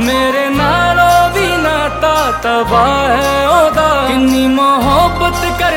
मेरे नालों भी नाता तबाह है ओदा, किन्नी मोहब्बत